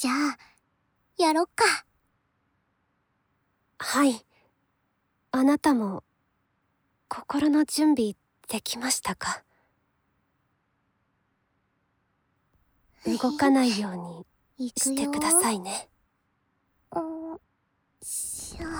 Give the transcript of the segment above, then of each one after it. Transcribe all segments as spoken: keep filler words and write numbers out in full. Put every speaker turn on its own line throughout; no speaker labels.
じゃあやろっか。
はい。あなたも心の準備できましたか？動かないようにしてくださいね。
おしょ。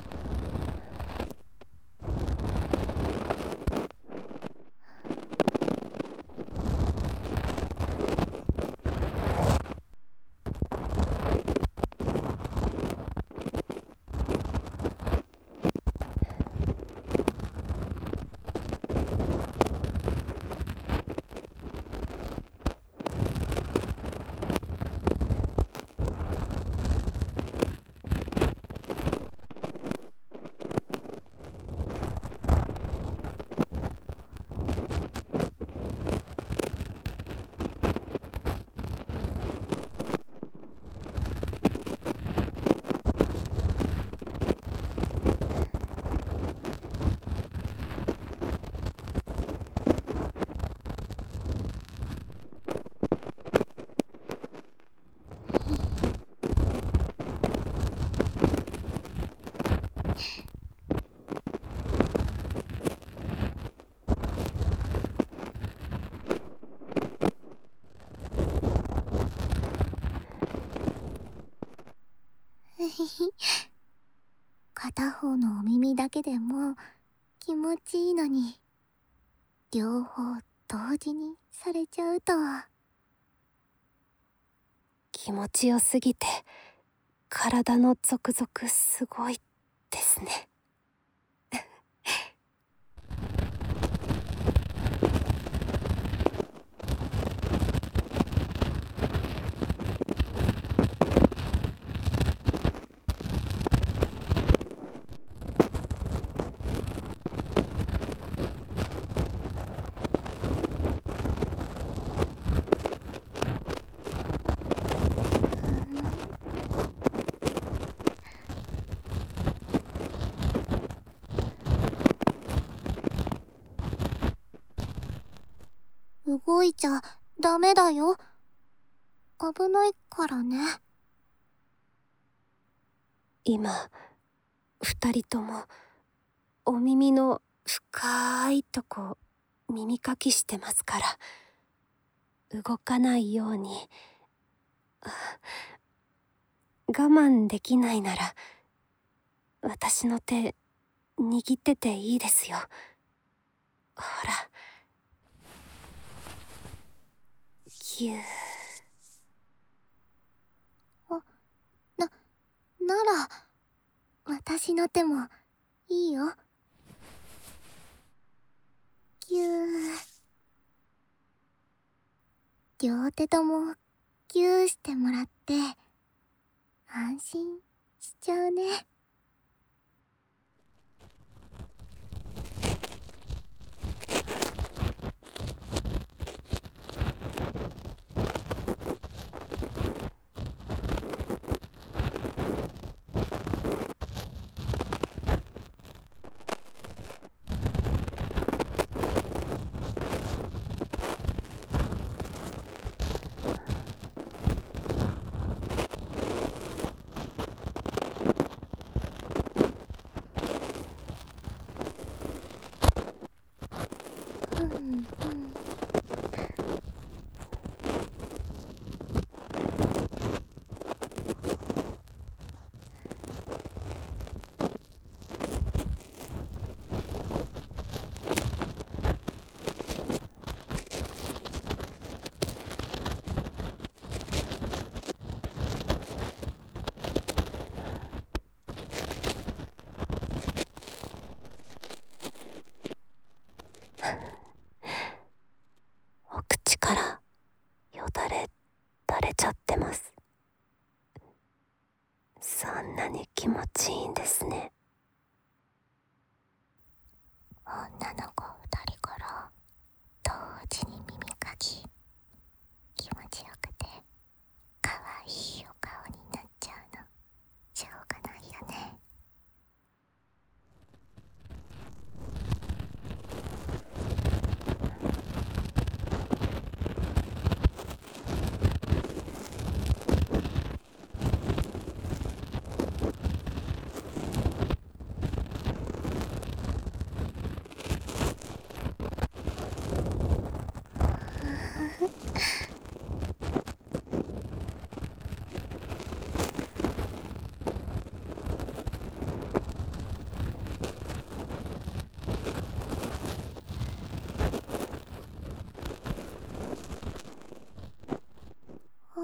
片方のお耳だけでも気持ちいいのに、両方同時にされちゃうと。
気持ちよすぎて体のゾクゾクすごいですね。
動いちゃダメだよ。危ないからね。
今二人ともお耳の深いとこ耳かきしてますから、動かないように。我慢できないなら私の手握ってていいですよ。ほら、ぎゅー。
あ、な、なら私の手もいいよ。ぎゅー。両手ともぎゅーしてもらって安心しちゃうね。うんうん。
お口からよだれ垂れちゃってます。そんなに気持ちいいんですね。
女の子二人から同時に耳かき、気持ちよくて可愛いお顔になっちゃうの、しょうがないよね。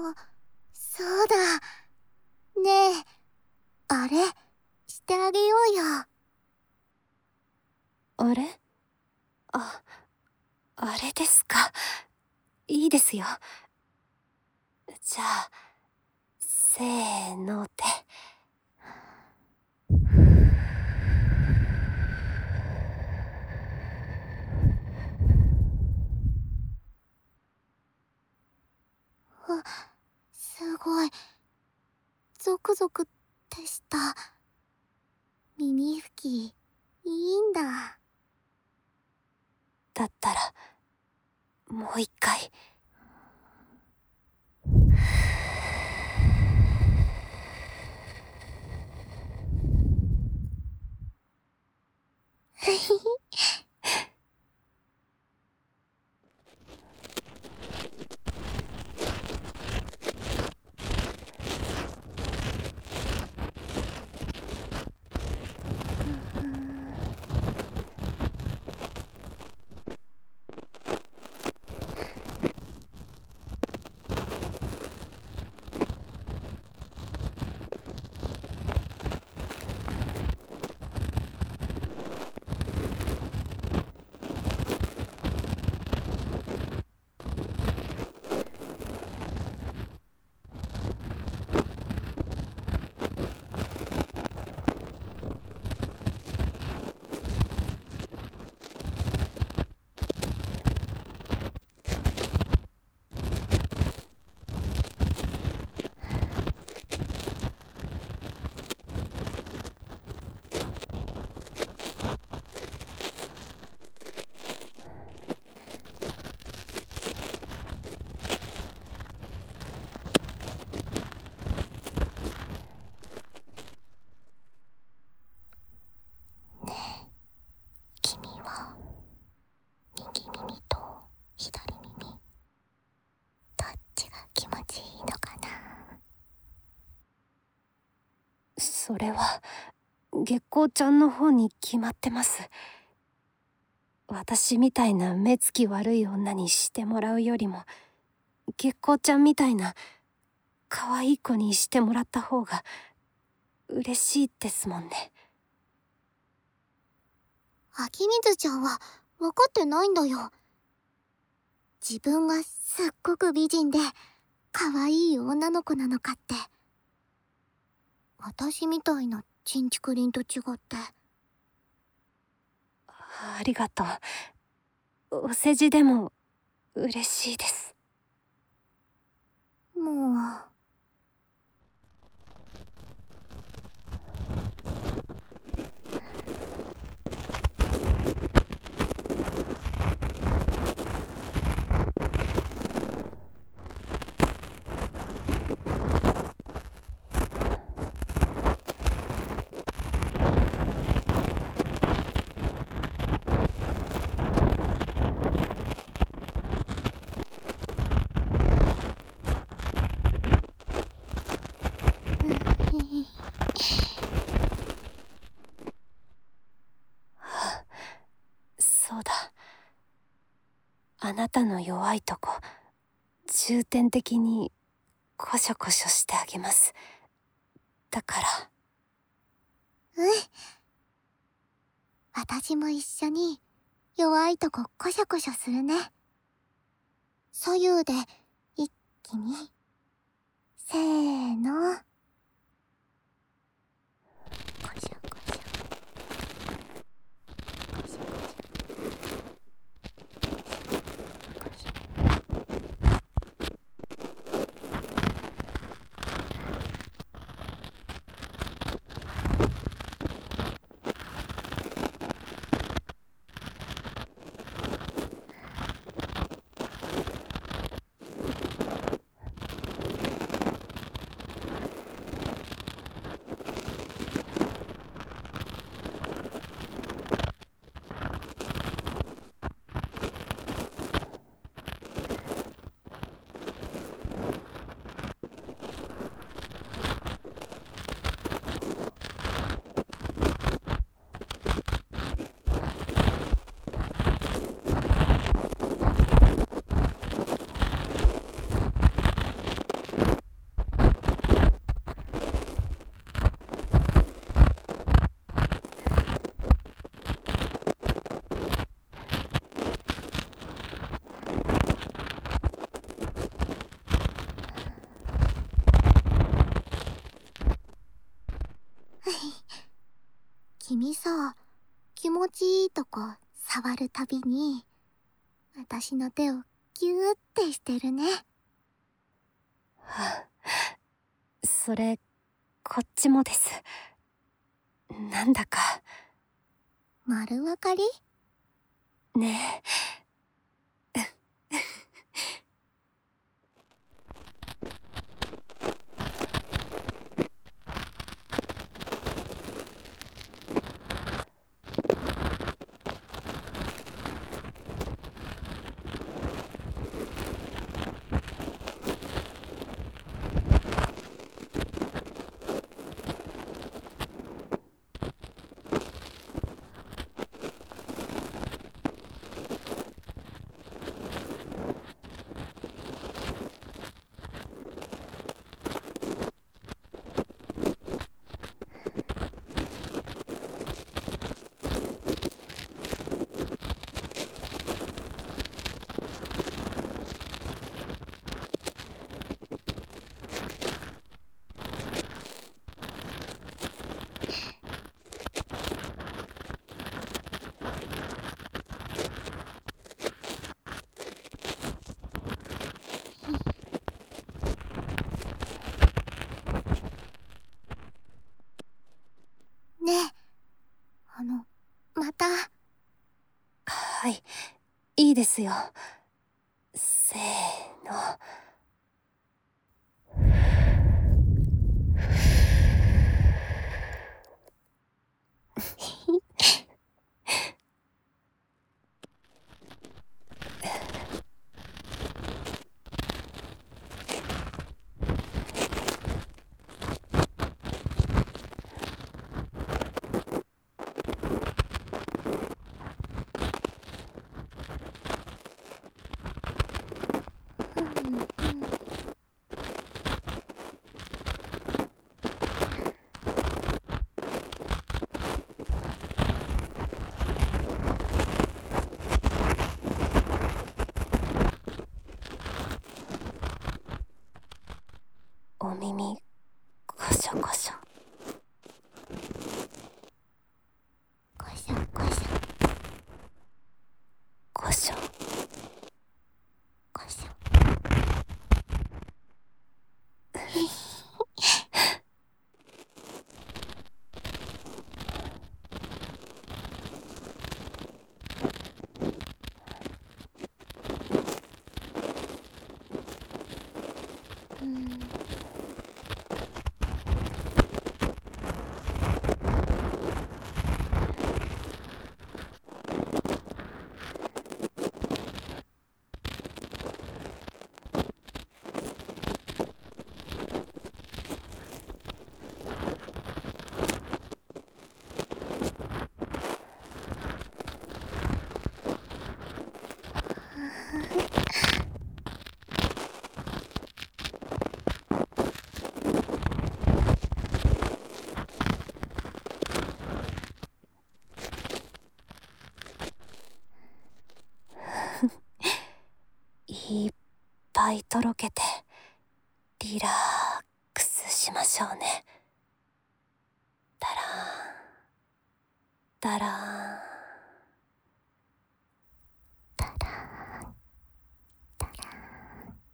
あ、そうだ。ねえ、あれしてあげようよ。
あれ？あ、あれですか。いいですよ。じゃあ、せーので。
あ、すごい。ゾクゾクってした。耳拭き、いいんだ。
だったら、もう一回。
君は右耳と左耳どっちが気持ちいいのかな。
それは月光ちゃんの方に決まってます。私みたいな目つき悪い女にしてもらうよりも、月光ちゃんみたいな可愛い子にしてもらった方が嬉しいですもんね。
秋水ちゃんは分かってないんだよ。自分がすっごく美人で可愛い女の子なのかって。私みたいなちんちくりんと違って。
ありがとう。お世辞でも嬉しいです。
もう。
そうだ。あなたの弱いとこ、重点的にコショコショしてあげます。だから。
うん。私も一緒に弱いとこコショコショするね。左右で一気に。せーの。コショコショ。コショコショ。コショ。 君さ、気持ちいいとこ触るたびに私の手をギューってしてるね。
はあ、それこっちもです。なんだか
丸分かり
ねえ。
ねえ、あの、また。
はい、いいですよ。せーの。お耳こしょこしょ。
こしょこしょ
こしょ
こしょ。うん。
いっぱいとろけてリラックスしましょうね。だらーんだらーん。
タラーンタラーン。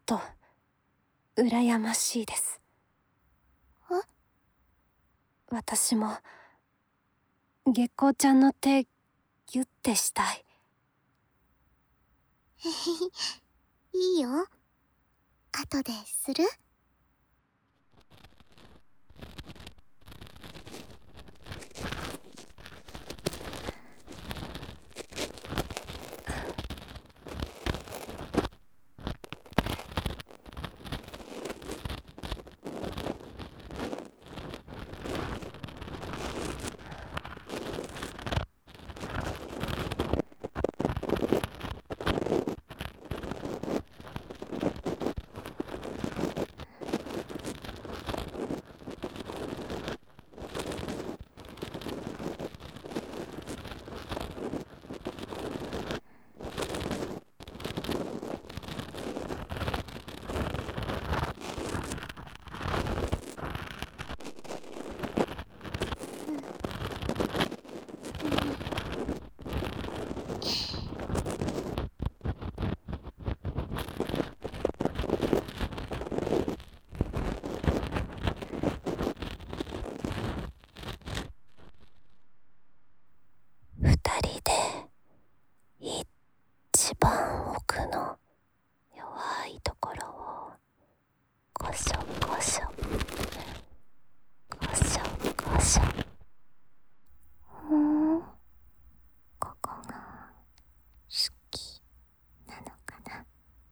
と羨ましいです。
え？
私も月光ちゃんの手ギュッてしたい。
へへへ、いいよ。後でする？
二人で一番奥の弱いところをゴショゴショゴショゴショ。
ふーん、ここが好きなのかな。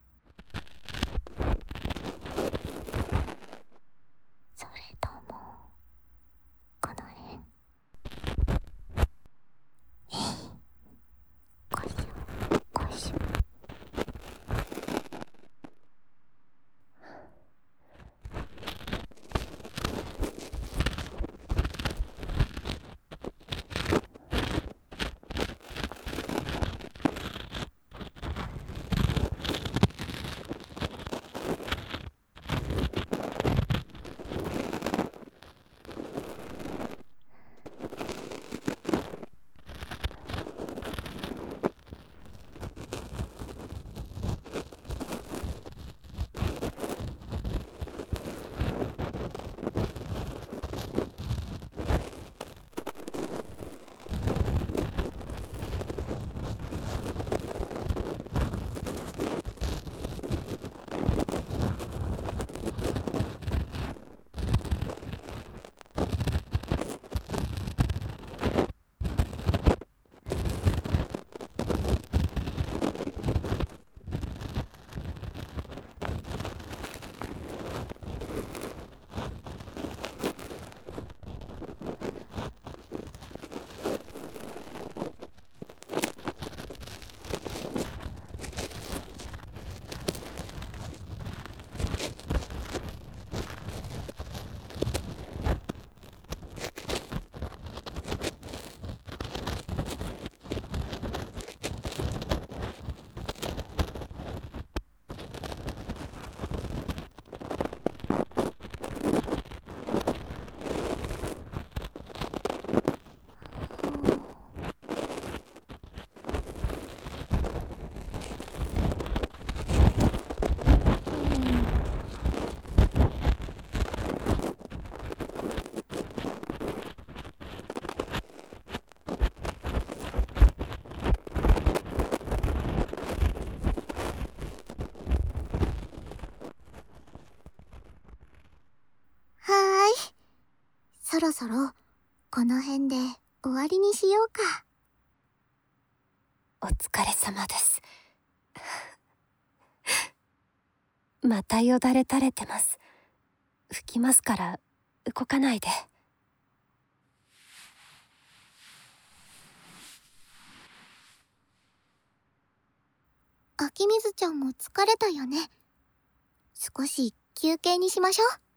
それともこの辺。ゴショゴショ。はーい。そろそろこの辺で終わりにしようか。
お疲れ様です。またよだれ垂れてます。拭きますから動かないで。
秋水ちゃんも疲れたよね。少し休憩にしましょう。